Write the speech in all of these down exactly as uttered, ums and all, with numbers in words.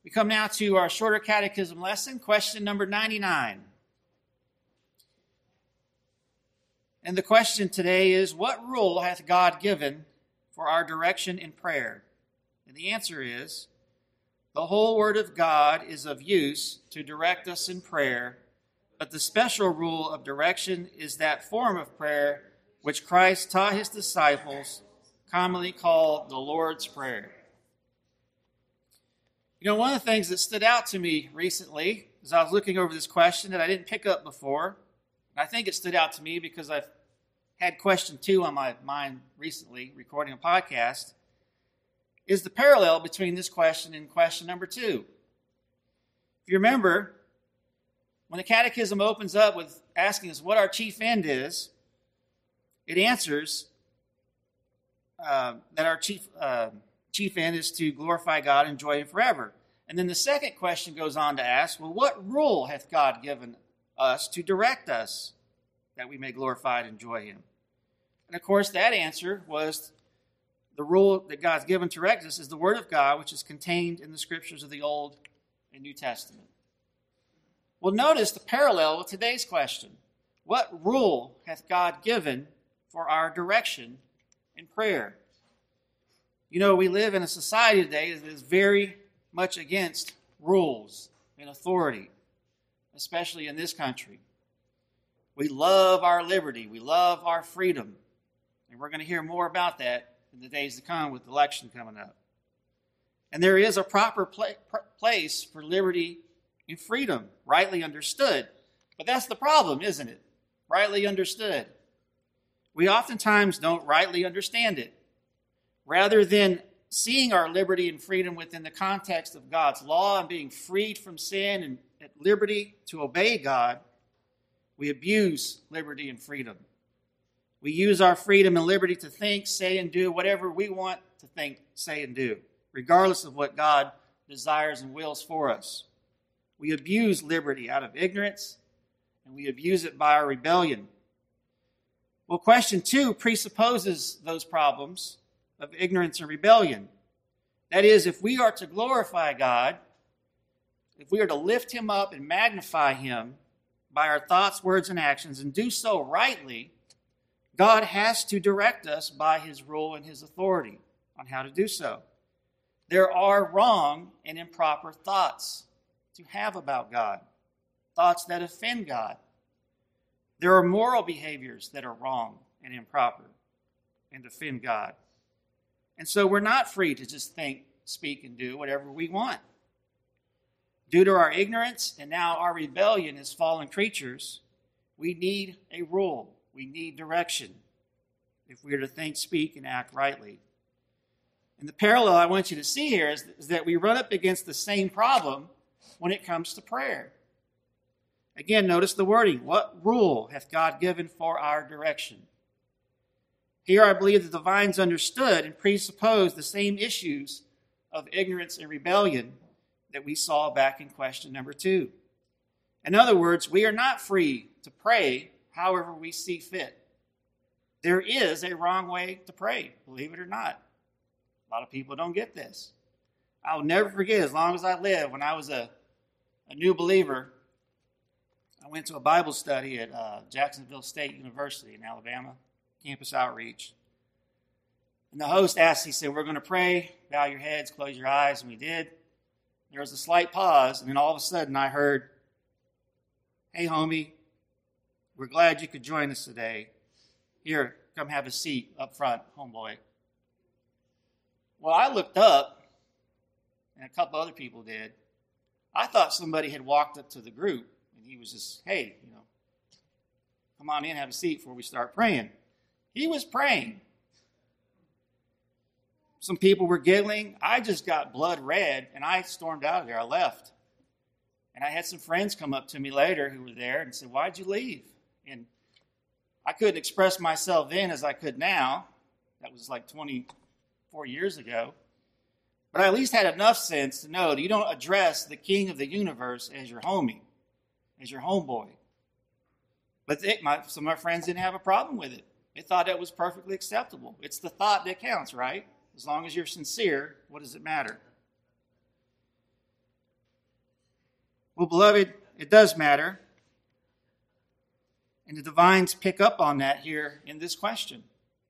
We come now to our shorter catechism lesson, question number ninety-nine. And the question today is, what rule hath God given for our direction in prayer? And the answer is, the whole Word of God is of use to direct us in prayer, but the special rule of direction is that form of prayer which Christ taught his disciples, commonly called the Lord's Prayer. You know, one of the things that stood out to me recently as I was looking over this question that I didn't pick up before, and I think it stood out to me because I've had question two on my mind recently, recording a podcast, is the parallel between this question and question number two. If you remember, when the Catechism opens up with asking us what our chief end is, it answers uh, that our chief uh, chief end is to glorify God and enjoy Him forever. And then the second question goes on to ask, well, what rule hath God given us to direct us that we may glorify and enjoy Him? And of course, that answer was the rule that God's given to direct us is the Word of God, which is contained in the Scriptures of the Old and New Testament. Well, notice the parallel with today's question. What rule hath God given for our direction in prayer? You know, we live in a society today that is very much against rules and authority, especially in this country. We love our liberty. We love our freedom. And we're going to hear more about that in the days to come with the election coming up. And there is a proper pla- place for liberty and freedom, rightly understood. But that's the problem, isn't it? Rightly understood. We oftentimes don't rightly understand it. Rather than seeing our liberty and freedom within the context of God's law and being freed from sin and at liberty to obey God, we abuse liberty and freedom. We use our freedom and liberty to think, say, and do whatever we want to think, say, and do, regardless of what God desires and wills for us. We abuse liberty out of ignorance, and we abuse it by our rebellion. Well, question two presupposes those problems of ignorance and rebellion. That is, if we are to glorify God, if we are to lift Him up and magnify Him by our thoughts, words, and actions, and do so rightly, God has to direct us by His rule and His authority on how to do so. There are wrong and improper thoughts to have about God, thoughts that offend God. There are moral behaviors that are wrong and improper and offend God. And so we're not free to just think, speak, and do whatever we want. Due to our ignorance and now our rebellion as fallen creatures, we need a rule. We need direction if we are to think, speak, and act rightly. And the parallel I want you to see here is, is that we run up against the same problem when it comes to prayer. Again, notice the wording. What rule hath God given for our direction? Here I believe the divines understood and presupposed the same issues of ignorance and rebellion that we saw back in question number two. In other words, we are not free to pray however we see fit. There is a wrong way to pray, believe it or not. A lot of people don't get this. I'll never forget, as long as I live, when I was a, a new believer, I went to a Bible study at uh, Jacksonville State University in Alabama, campus outreach. And the host asked, he said, we're going to pray, bow your heads, close your eyes, and we did. There was a slight pause, and then all of a sudden I heard, hey, homie, we're glad you could join us today. Here, come have a seat up front, homeboy. Well, I looked up, and a couple other people did. I thought somebody had walked up to the group, and he was just, hey, you know, come on in, have a seat before we start praying. He was praying. Some people were giggling. I just got blood red, and I stormed out of there. I left. And I had some friends come up to me later who were there and said, why'd you leave? And I couldn't express myself then as I could now. That was like twenty-four years ago. But I at least had enough sense to know that you don't address the king of the universe as your homie, as your homeboy. But they, my, some of my friends didn't have a problem with it. They thought that was perfectly acceptable. It's the thought that counts, right? As long as you're sincere, what does it matter? Well, beloved, it does matter. And the divines pick up on that here in this question.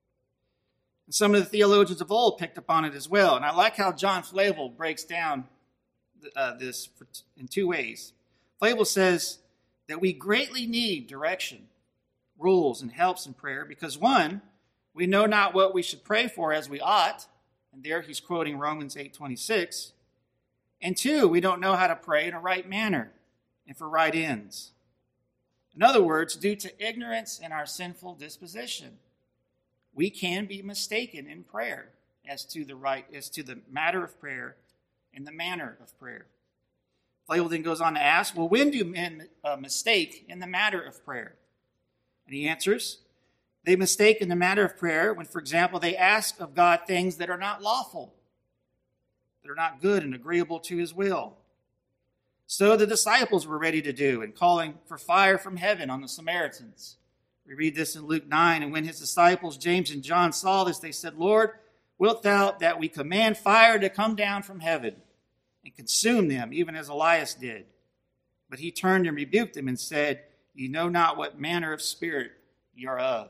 And some of the theologians of old picked up on it as well. And I like how John Flavel breaks down uh, this in two ways. Flavel says that we greatly need direction, rules, and helps in prayer because, one, we know not what we should pray for as we ought. And there he's quoting Romans eight twenty-six. And two, we don't know how to pray in a right manner and for right ends. In other words, due to ignorance in our sinful disposition, we can be mistaken in prayer as to the right, as to the matter of prayer and the manner of prayer. Flavel then goes on to ask, well, when do men uh, mistake in the matter of prayer? And he answers, they mistake in the matter of prayer when, for example, they ask of God things that are not lawful, that are not good and agreeable to his will. So the disciples were ready to do in calling for fire from heaven on the Samaritans. We read this in Luke nine, and when his disciples, James and John, saw this, they said, Lord, wilt thou that we command fire to come down from heaven and consume them, even as Elias did? But he turned and rebuked them and said, ye know not what manner of spirit ye are of.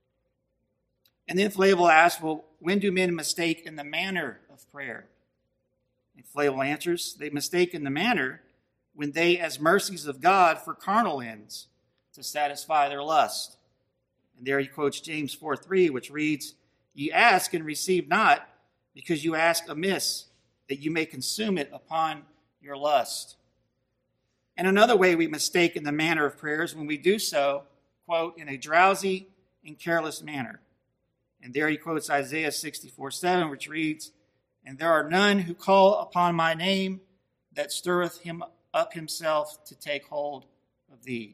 And then Flavel asked, well, when do men mistake in the manner of prayer? And Flavel answers, they mistake in the manner when they, as mercies of God, for carnal ends, to satisfy their lust. And there he quotes James four three, which reads, ye ask and receive not, because you ask amiss, that you may consume it upon your lust. And another way we mistake in the manner of prayer is when we do so, quote, in a drowsy and careless manner. And there he quotes Isaiah sixty-four seven, which reads, and there are none who call upon my name that stirreth him up himself to take hold of thee.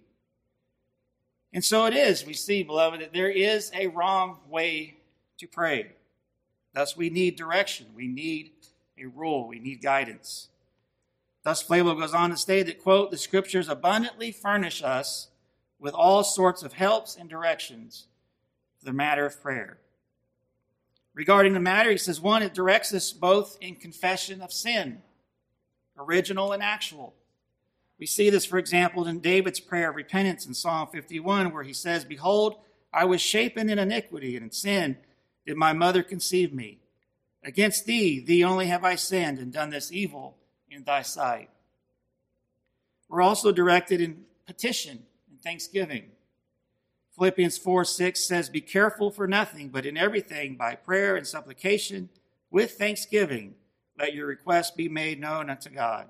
And so it is, we see, beloved, that there is a wrong way to pray. Thus we need direction. We need a rule. We need guidance. Thus Flavel goes on to state that, quote, the scriptures abundantly furnish us with all sorts of helps and directions for the matter of prayer. Regarding the matter, he says, one, it directs us both in confession of sin, original and actual. We see this, for example, in David's prayer of repentance in Psalm fifty-one, where he says, behold, I was shapen in iniquity, and in sin did my mother conceive me. Against thee, thee only have I sinned, and done this evil in thy sight. We're also directed in petition and thanksgiving. Philippians four six says, be careful for nothing, but in everything by prayer and supplication with thanksgiving, let your requests be made known unto God.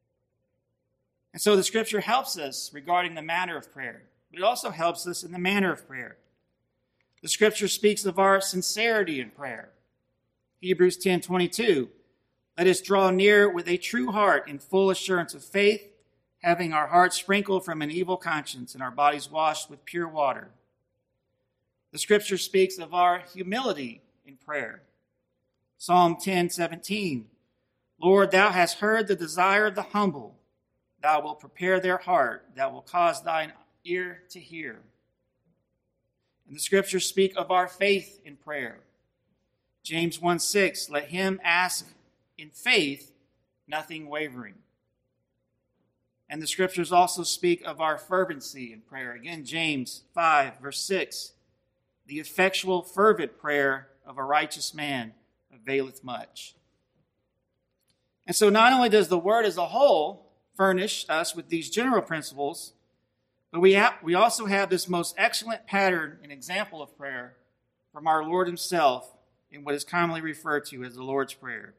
And so the scripture helps us regarding the manner of prayer, but it also helps us in the manner of prayer. The scripture speaks of our sincerity in prayer. Hebrews ten twenty-two, let us draw near with a true heart in full assurance of faith, having our hearts sprinkled from an evil conscience and our bodies washed with pure water. The scripture speaks of our humility in prayer. Psalm ten seventeen, Lord, thou hast heard the desire of the humble. Thou wilt prepare their heart. Thou wilt cause thine ear to hear. And the scriptures speak of our faith in prayer. James one six, let him ask in faith, nothing wavering. And the scriptures also speak of our fervency in prayer. Again, James five, verse six, the effectual, fervent prayer of a righteous man availeth much. And so not only does the word as a whole furnish us with these general principles, but we have, we also have this most excellent pattern and example of prayer from our Lord himself in what is commonly referred to as the Lord's Prayer.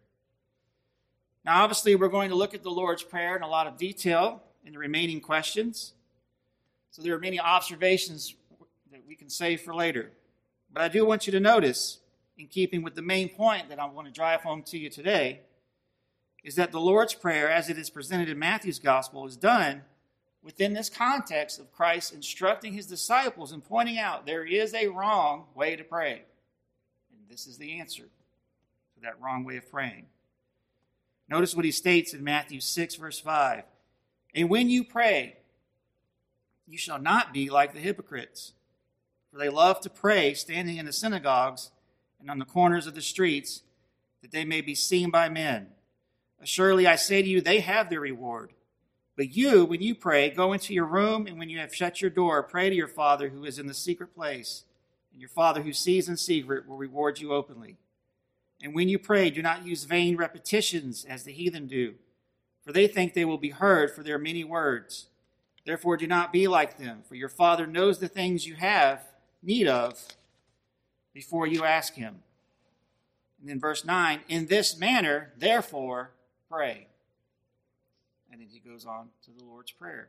Now, obviously, we're going to look at the Lord's Prayer in a lot of detail in the remaining questions. So there are many observations that we can save for later. But I do want you to notice, in keeping with the main point that I want to drive home to you today, is that the Lord's Prayer, as it is presented in Matthew's Gospel, is done within this context of Christ instructing his disciples and pointing out there is a wrong way to pray. And this is the answer to that wrong way of praying. Notice what he states in Matthew six, verse five. And when you pray, you shall not be like the hypocrites, for they love to pray standing in the synagogues and on the corners of the streets, that they may be seen by men. Surely I say to you, they have their reward. But you, when you pray, go into your room, and when you have shut your door, pray to your Father who is in the secret place, and your Father who sees in secret will reward you openly. And when you pray, do not use vain repetitions as the heathen do, for they think they will be heard for their many words. Therefore do not be like them, for your Father knows the things you have need of before you ask him. And then verse nine, in this manner, therefore, pray. And then he goes on to the Lord's Prayer.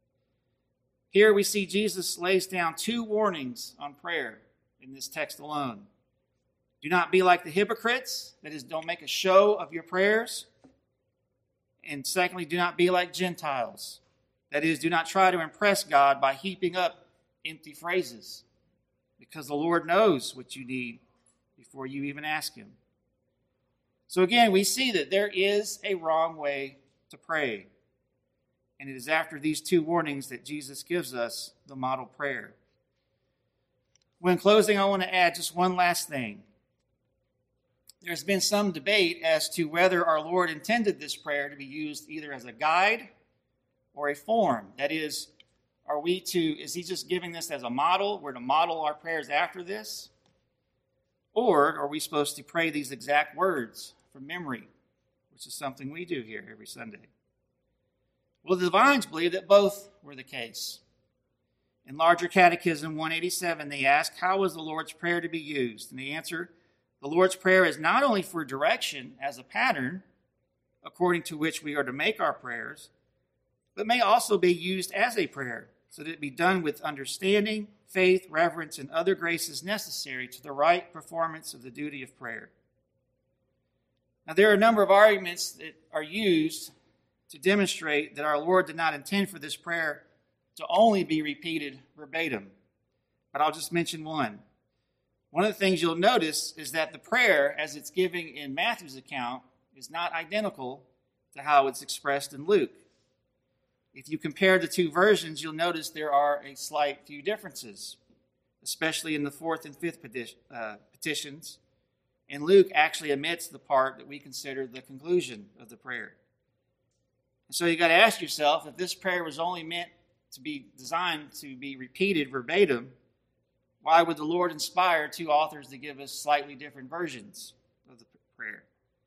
Here we see Jesus lays down two warnings on prayer in this text alone. Do not be like the hypocrites, that is, don't make a show of your prayers. And secondly, do not be like Gentiles. That is, do not try to impress God by heaping up empty phrases, because the Lord knows what you need before you even ask him. So again, we see that there is a wrong way to pray. And it is after these two warnings that Jesus gives us the model prayer. Well, in closing, I want to add just one last thing. There's been some debate as to whether our Lord intended this prayer to be used either as a guide or a form. That is, are we to, is he just giving this as a model? We're to model our prayers after this? Or are we supposed to pray these exact words from memory, which is something we do here every Sunday? Well, the Divines believe that both were the case. In Larger Catechism one eighty-seven, they ask, how is the Lord's Prayer to be used? And the answer, the Lord's Prayer is not only for direction as a pattern, according to which we are to make our prayers, but may also be used as a prayer, so that it be done with understanding, faith, reverence, and other graces necessary to the right performance of the duty of prayer. Now, there are a number of arguments that are used to demonstrate that our Lord did not intend for this prayer to only be repeated verbatim. But I'll just mention one. One of the things you'll notice is that the prayer, as it's given in Matthew's account, is not identical to how it's expressed in Luke. If you compare the two versions, you'll notice there are a slight few differences, especially in the fourth and fifth petition, uh, petitions. And Luke actually omits the part that we consider the conclusion of the prayer. And so you got to ask yourself, if this prayer was only meant to be designed to be repeated verbatim, why would the Lord inspire two authors to give us slightly different versions of the prayer?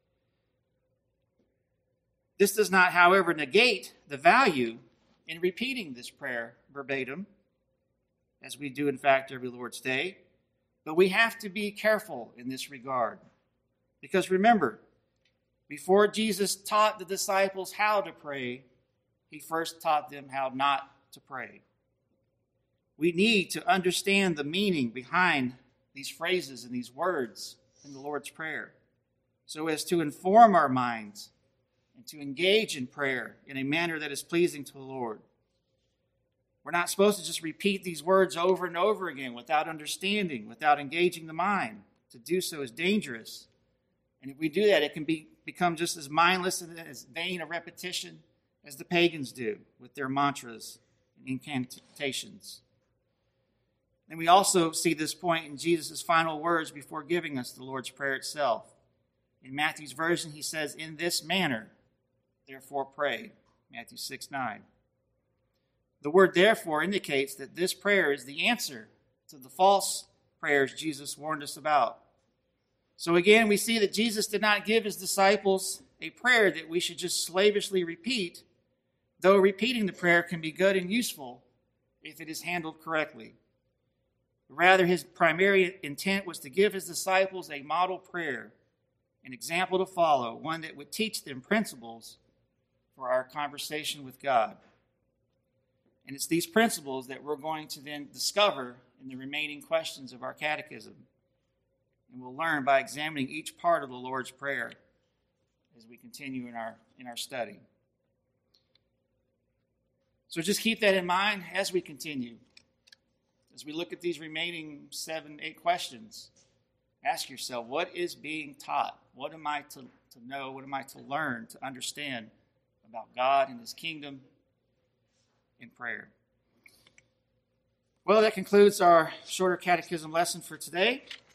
This does not, however, negate the value in repeating this prayer verbatim, as we do, in fact, every Lord's Day. But we have to be careful in this regard. Because remember, before Jesus taught the disciples how to pray, he first taught them how not to pray. We need to understand the meaning behind these phrases and these words in the Lord's Prayer, so as to inform our minds and to engage in prayer in a manner that is pleasing to the Lord. We're not supposed to just repeat these words over and over again without understanding, without engaging the mind. To do so is dangerous. And if we do that, it can be, become just as mindless and as vain a repetition as the pagans do with their mantras and incantations. And we also see this point in Jesus' final words before giving us the Lord's Prayer itself. In Matthew's version, he says, in this manner, therefore pray. Matthew six nine. The word therefore indicates that this prayer is the answer to the false prayers Jesus warned us about. So again, we see that Jesus did not give his disciples a prayer that we should just slavishly repeat, though repeating the prayer can be good and useful if it is handled correctly. Rather, his primary intent was to give his disciples a model prayer, an example to follow, one that would teach them principles for our conversation with God. And it's these principles that we're going to then discover in the remaining questions of our catechism. And we'll learn by examining each part of the Lord's Prayer as we continue in our, in our study. So just keep that in mind as we continue. As we look at these remaining seven, eight questions, ask yourself, what is being taught? What am I to, to know? What am I to learn, to understand about God and his kingdom in prayer? Well, that concludes our shorter catechism lesson for today.